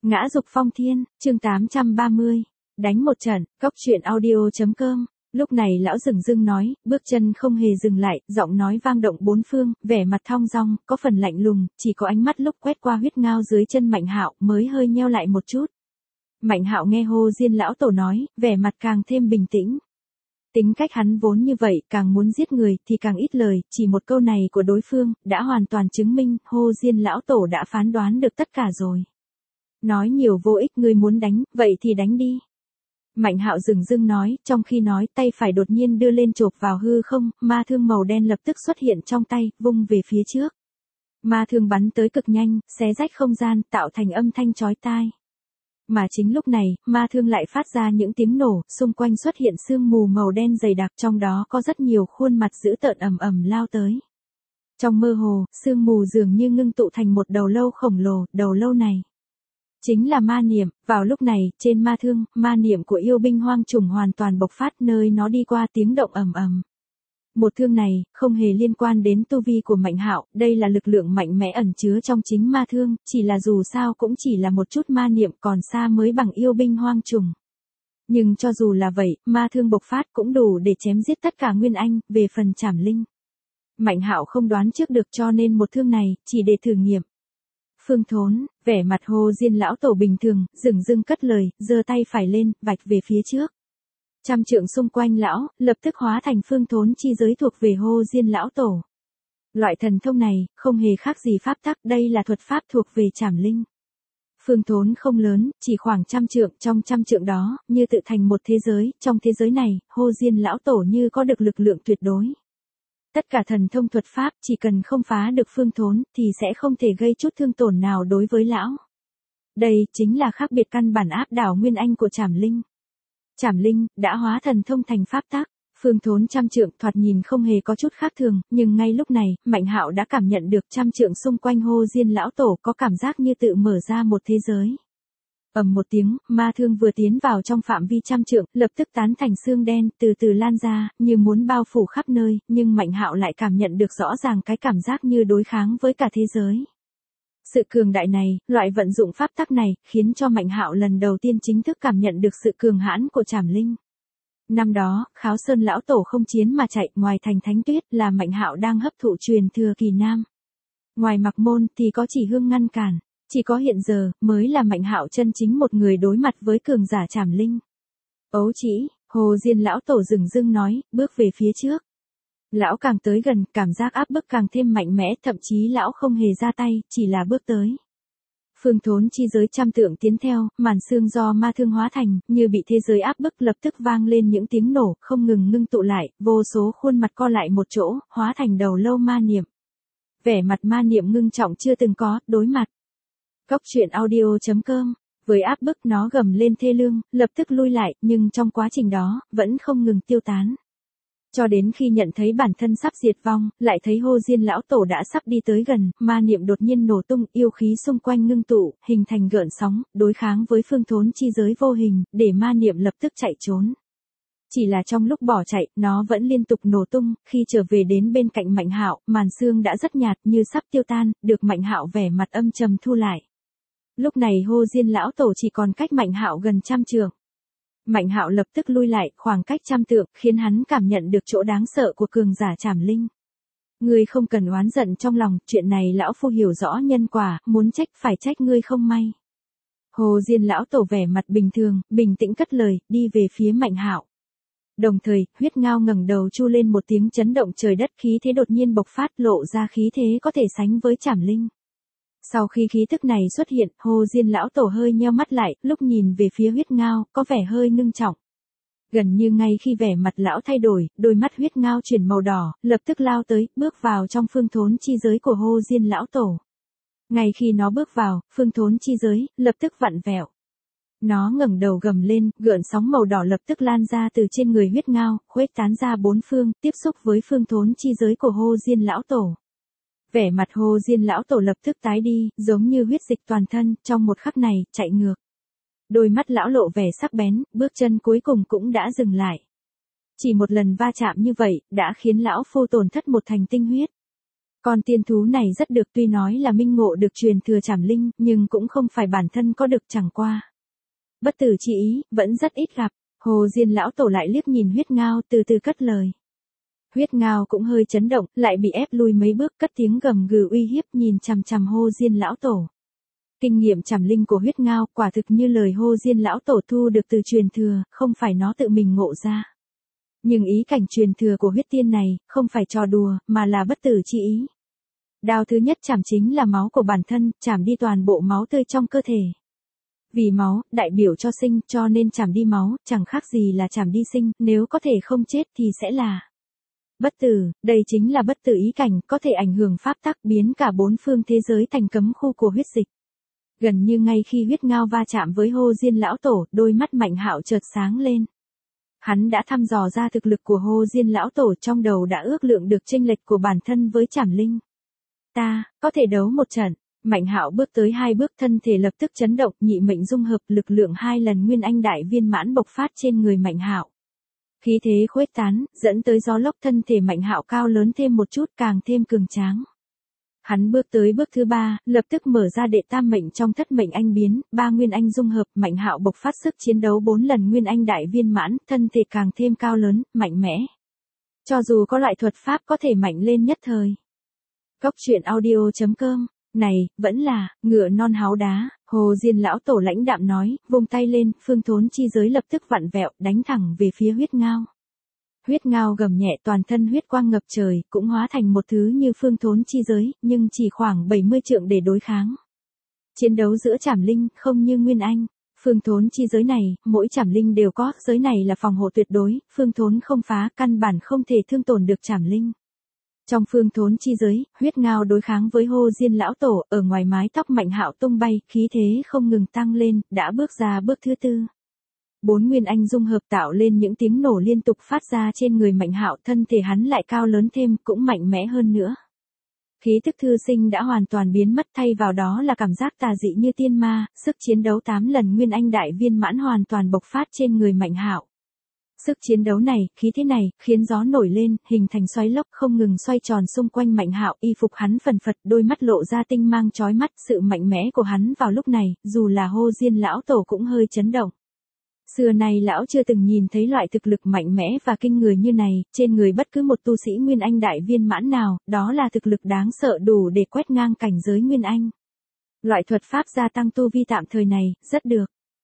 Ngã dục phong thiên, chương 830. Đánh một trận, Cốc truyện audio.com. Lúc này lão dửng dưng nói, bước chân không hề dừng lại, giọng nói vang động bốn phương, vẻ mặt thong dong, có phần lạnh lùng, chỉ có ánh mắt lúc quét qua huyết ngao dưới chân Mạnh Hạo mới hơi nheo lại một chút. Mạnh Hạo nghe Hồ Diên lão tổ nói, vẻ mặt càng thêm bình tĩnh. Tính cách hắn vốn như vậy, càng muốn giết người thì càng ít lời, chỉ một câu này của đối phương đã hoàn toàn chứng minh Hồ Diên lão tổ đã phán đoán được tất cả rồi. Nói nhiều vô ích, ngươi muốn đánh, vậy thì đánh đi. Mạnh Hạo dửng dưng nói, trong khi nói tay phải đột nhiên đưa lên chộp vào hư không, ma thương màu đen lập tức xuất hiện trong tay, vung về phía trước. Ma thương bắn tới cực nhanh, xé rách không gian, tạo thành âm thanh chói tai. Mà chính lúc này, ma thương lại phát ra những tiếng nổ, xung quanh xuất hiện sương mù màu đen dày đặc, trong đó có rất nhiều khuôn mặt dữ tợn ầm ầm lao tới. Trong mơ hồ, sương mù dường như ngưng tụ thành một đầu lâu khổng lồ, đầu lâu này chính là ma niệm. Vào lúc này, trên ma thương, ma niệm của yêu binh hoang trùng hoàn toàn bộc phát, nơi nó đi qua tiếng động ầm ầm. Một thương này, không hề liên quan đến tu vi của Mạnh Hạo, đây là lực lượng mạnh mẽ ẩn chứa trong chính ma thương, chỉ là dù sao cũng chỉ là một chút ma niệm, còn xa mới bằng yêu binh hoang trùng. Nhưng cho dù là vậy, ma thương bộc phát cũng đủ để chém giết tất cả Nguyên Anh, về phần Trảm Linh. Mạnh Hạo không đoán trước được, cho nên một thương này, chỉ để thử nghiệm. Phương Thốn, vẻ mặt Hồ Diên lão tổ bình thường, dửng dưng cất lời, giơ tay phải lên, vạch về phía trước. Trăm trượng xung quanh lão, lập tức hóa thành Phương Thốn chi giới thuộc về Hồ Diên lão tổ. Loại thần thông này, không hề khác gì pháp tắc, đây là thuật pháp thuộc về Trảm Linh. Phương Thốn không lớn, chỉ khoảng 100 trượng, trong 100 trượng đó, như tự thành một thế giới, trong thế giới này, Hồ Diên lão tổ như có được lực lượng tuyệt đối. Tất cả thần thông thuật pháp, chỉ cần không phá được Phương Thốn, thì sẽ không thể gây chút thương tổn nào đối với lão. Đây, chính là khác biệt căn bản áp đảo Nguyên Anh của Trảm Linh. Trảm Linh, đã hóa thần thông thành pháp tắc. Phương Thốn 100 trượng thoạt nhìn không hề có chút khác thường, nhưng ngay lúc này, Mạnh Hạo đã cảm nhận được 100 trượng xung quanh Hồ Diên lão tổ có cảm giác như tự mở ra một thế giới. Ầm một tiếng, ma thương vừa tiến vào trong phạm vi 100 trượng, lập tức tán thành xương đen, từ từ lan ra, như muốn bao phủ khắp nơi, nhưng Mạnh Hạo lại cảm nhận được rõ ràng cái cảm giác như đối kháng với cả thế giới. Sự cường đại này, loại vận dụng pháp tắc này, khiến cho Mạnh Hạo lần đầu tiên chính thức cảm nhận được sự cường hãn của Trảm Linh. Năm đó, Kháo Sơn lão tổ không chiến mà chạy, ngoài thành Thánh Tuyết là Mạnh Hạo đang hấp thụ truyền thừa kỳ nam. Ngoài Mặc Môn thì có Chỉ Hương ngăn cản. Chỉ có hiện giờ, mới là Mạnh Hạo chân chính một người đối mặt với cường giả Trảm Linh. Ấu Chỉ, Hồ Diên lão tổ dửng dưng nói, bước về phía trước. Lão càng tới gần, cảm giác áp bức càng thêm mạnh mẽ, thậm chí lão không hề ra tay, chỉ là bước tới. Phương Thốn chi giới 100 trượng tiến theo, màn sương do ma thương hóa thành, như bị thế giới áp bức, lập tức vang lên những tiếng nổ, không ngừng ngưng tụ lại, vô số khuôn mặt co lại một chỗ, hóa thành đầu lâu ma niệm. Vẻ mặt ma niệm ngưng trọng chưa từng có, đối mặt. Cốc truyện audio.com. Với áp bức, nó gầm lên thê lương, lập tức lui lại, nhưng trong quá trình đó, vẫn không ngừng tiêu tán. Cho đến khi nhận thấy bản thân sắp diệt vong, lại thấy Hồ Diên lão tổ đã sắp đi tới gần, ma niệm đột nhiên nổ tung, yêu khí xung quanh ngưng tụ, hình thành gợn sóng, đối kháng với Phương Thốn chi giới vô hình, để ma niệm lập tức chạy trốn. Chỉ là trong lúc bỏ chạy, nó vẫn liên tục nổ tung, khi trở về đến bên cạnh Mạnh Hạo, màn sương đã rất nhạt, như sắp tiêu tan, được Mạnh Hạo vẻ mặt âm trầm thu lại. Lúc này Hồ Diên lão tổ chỉ còn cách Mạnh Hạo gần 100 trượng. Mạnh Hạo lập tức lui lại, khoảng cách 100 trượng, khiến hắn cảm nhận được chỗ đáng sợ của cường giả Trảm Linh. Ngươi không cần oán giận trong lòng, chuyện này lão phu hiểu rõ nhân quả, muốn trách phải trách ngươi không may. Hồ Diên lão tổ vẻ mặt bình thường, bình tĩnh cất lời, đi về phía Mạnh Hạo. Đồng thời, huyết ngao ngẩng đầu chu lên một tiếng chấn động trời đất, khí thế đột nhiên bộc phát, lộ ra khí thế có thể sánh với Trảm Linh. Sau khi khí thức này xuất hiện, Hồ Diên lão tổ hơi nheo mắt lại, lúc nhìn về phía huyết ngao, có vẻ hơi ngưng trọng. Gần như ngay khi vẻ mặt lão thay đổi, đôi mắt huyết ngao chuyển màu đỏ, lập tức lao tới, bước vào trong Phương Thốn chi giới của Hồ Diên lão tổ. Ngay khi nó bước vào, Phương Thốn chi giới, lập tức vặn vẹo. Nó ngẩng đầu gầm lên, gợn sóng màu đỏ lập tức lan ra từ trên người huyết ngao, khuếch tán ra bốn phương, tiếp xúc với Phương Thốn chi giới của Hồ Diên lão tổ. Vẻ mặt Hồ Diên lão tổ lập tức tái đi, giống như huyết dịch toàn thân, trong một khắc này, chạy ngược. Đôi mắt lão lộ vẻ sắc bén, bước chân cuối cùng cũng đã dừng lại. Chỉ một lần va chạm như vậy, đã khiến lão phu tổn thất một thành tinh huyết. Con tiên thú này rất được, tuy nói là minh ngộ được truyền thừa Trảm Linh, nhưng cũng không phải bản thân có được, chẳng qua. Bất tử chi ý, vẫn rất ít gặp. Hồ Diên lão tổ lại liếc nhìn huyết ngao, từ từ cất lời. Huyết ngao cũng hơi chấn động, lại bị ép lui mấy bước, cất tiếng gầm gừ uy hiếp, nhìn chằm chằm Hồ Diên lão tổ. Kinh nghiệm Trảm Linh của huyết ngao quả thực như lời Hồ Diên lão tổ thu được từ truyền thừa, không phải nó tự mình ngộ ra. Nhưng ý cảnh truyền thừa của huyết tiên này, không phải trò đùa, mà là bất tử chi ý. Đao thứ nhất chảm chính là máu của bản thân, chảm đi toàn bộ máu tươi trong cơ thể. Vì máu, đại biểu cho sinh, cho nên chảm đi máu, chẳng khác gì là chảm đi sinh, nếu có thể không chết thì sẽ là bất tử, đây chính là bất tử ý cảnh, có thể ảnh hưởng pháp tắc, biến cả bốn phương thế giới thành cấm khu của huyết dịch. Gần như ngay khi huyết ngao va chạm với Hồ Diên lão tổ, đôi mắt Mạnh Hạo chợt sáng lên. Hắn đã thăm dò ra thực lực của Hồ Diên lão tổ, trong đầu đã ước lượng được chênh lệch của bản thân với Trảm Linh. Ta, có thể đấu một trận. Mạnh Hạo bước tới 2 bước, thân thể lập tức chấn động, nhị mệnh dung hợp, lực lượng 2 lần nguyên anh đại viên mãn bộc phát trên người Mạnh Hạo. Khí thế khuếch tán, dẫn tới gió lốc, thân thể Mạnh Hạo cao lớn thêm một chút, càng thêm cường tráng. Hắn bước tới bước thứ 3, lập tức mở ra đệ tam mệnh trong thất mệnh anh biến, 3 nguyên anh dung hợp, Mạnh Hạo bộc phát sức chiến đấu 4 lần nguyên anh đại viên mãn, thân thể càng thêm cao lớn, mạnh mẽ. Cho dù có loại thuật pháp có thể mạnh lên nhất thời. Góc truyện audio.com. Này, vẫn là, ngựa non háo đá, Hồ Diên lão tổ lãnh đạm nói, vung tay lên, phương thốn chi giới lập tức vặn vẹo, đánh thẳng về phía huyết ngao. Huyết ngao gầm nhẹ, toàn thân huyết quang ngập trời, cũng hóa thành một thứ như phương thốn chi giới, nhưng chỉ khoảng 70 trượng để đối kháng. Chiến đấu giữa Trảm Linh, không như Nguyên Anh. Phương thốn chi giới này, mỗi Trảm Linh đều có, giới này là phòng hộ tuyệt đối, phương thốn không phá, căn bản không thể thương tổn được Trảm Linh. Trong phương thốn chi giới, huyết ngao đối kháng với Hồ Diên lão tổ, ở ngoài mái tóc Mạnh Hạo tung bay, khí thế không ngừng tăng lên, đã bước ra bước thứ 4. 4 nguyên anh dung hợp tạo lên những tiếng nổ liên tục phát ra trên người Mạnh Hạo, thân thể hắn lại cao lớn thêm, cũng mạnh mẽ hơn nữa. Khí tức thư sinh đã hoàn toàn biến mất, thay vào đó là cảm giác tà dị như tiên ma, sức chiến đấu 8 lần nguyên anh đại viên mãn hoàn toàn bộc phát trên người Mạnh Hạo. Sức chiến đấu này, khí thế này, khiến gió nổi lên, hình thành xoáy lốc không ngừng xoay tròn xung quanh Mạnh Hạo, y phục hắn phần phật, đôi mắt lộ ra tinh mang chói mắt, sự mạnh mẽ của hắn vào lúc này, dù là Hồ Diên lão tổ cũng hơi chấn động. Xưa nay lão chưa từng nhìn thấy loại thực lực mạnh mẽ và kinh người như này, trên người bất cứ một tu sĩ Nguyên Anh đại viên mãn nào, đó là thực lực đáng sợ đủ để quét ngang cảnh giới Nguyên Anh. Loại thuật pháp gia tăng tu vi tạm thời này, rất được.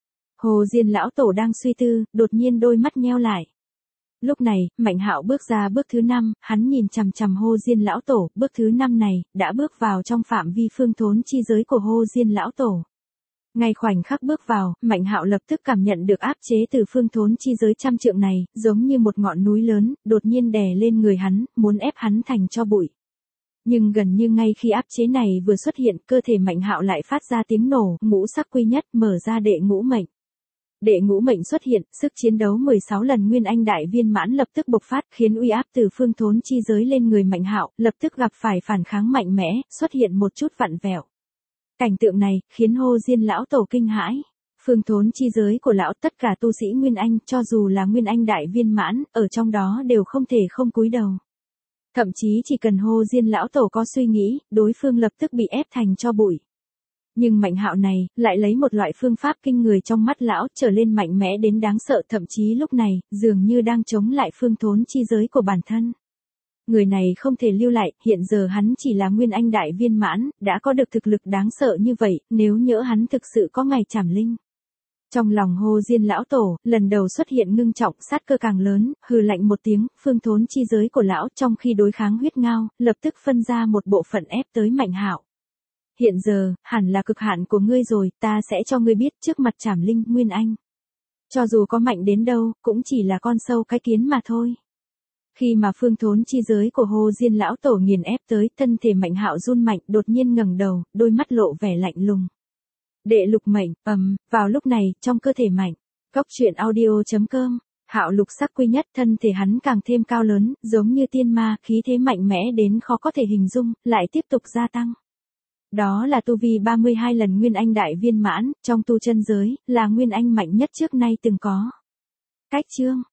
Hồ Diên lão tổ đang suy tư, đột nhiên đôi mắt nheo lại. Lúc này, Mạnh Hạo bước ra bước thứ 5, hắn nhìn chằm chằm Hồ Diên lão tổ, bước thứ 5 này, đã bước vào trong phạm vi phương thốn chi giới của Hồ Diên lão tổ. Ngay khoảnh khắc bước vào, Mạnh Hạo lập tức cảm nhận được áp chế từ phương thốn chi giới trăm trượng này, giống như một ngọn núi lớn, đột nhiên đè lên người hắn, muốn ép hắn thành tro bụi. Nhưng gần như ngay khi áp chế này vừa xuất hiện, cơ thể Mạnh Hạo lại phát ra tiếng nổ, ngũ sắc quy nhất, mở ra đệ ngũ mệnh. Đệ ngũ mệnh xuất hiện, sức chiến đấu 16 lần nguyên anh đại viên mãn lập tức bộc phát, khiến uy áp từ phương thốn chi giới lên người Mạnh Hạo, lập tức gặp phải phản kháng mạnh mẽ, xuất hiện một chút vặn vẹo. Cảnh tượng này, khiến Hồ Diên lão tổ kinh hãi. Phương thốn chi giới của lão, tất cả tu sĩ Nguyên Anh, cho dù là Nguyên Anh đại viên mãn, ở trong đó đều không thể không cúi đầu. Thậm chí chỉ cần Hồ Diên lão tổ có suy nghĩ, đối phương lập tức bị ép thành tro bụi. Nhưng Mạnh Hạo này, lại lấy một loại phương pháp kinh người trong mắt lão, trở lên mạnh mẽ đến đáng sợ, thậm chí lúc này, dường như đang chống lại phương thốn chi giới của bản thân. Người này không thể lưu lại, hiện giờ hắn chỉ là Nguyên Anh đại viên mãn, đã có được thực lực đáng sợ như vậy, nếu nhỡ hắn thực sự có ngày Trảm Linh. Trong lòng Hồ Diên lão tổ, lần đầu xuất hiện ngưng trọng, sát cơ càng lớn, hừ lạnh một tiếng, phương thốn chi giới của lão, trong khi đối kháng huyết ngao, lập tức phân ra một bộ phận ép tới Mạnh Hạo. Hiện giờ, hẳn là cực hạn của ngươi rồi, ta sẽ cho ngươi biết trước mặt Trảm Linh, Nguyên Anh. Cho dù có mạnh đến đâu, cũng chỉ là con sâu cái kiến mà thôi. Khi mà phương thốn chi giới của Hồ Diên lão tổ nghiền ép tới, thân thể Mạnh Hạo run mạnh, đột nhiên ngẩng đầu, đôi mắt lộ vẻ lạnh lùng. Đệ lục mệnh, vào lúc này, trong cơ thể Mạnh. Góc truyện audio.com, Hạo lục sắc quy nhất, thân thể hắn càng thêm cao lớn, giống như tiên ma, khí thế mạnh mẽ đến khó có thể hình dung, lại tiếp tục gia tăng. Đó là tu vi 32 lần Nguyên Anh đại viên mãn, trong tu chân giới, là Nguyên Anh mạnh nhất trước nay từng có. Cách chương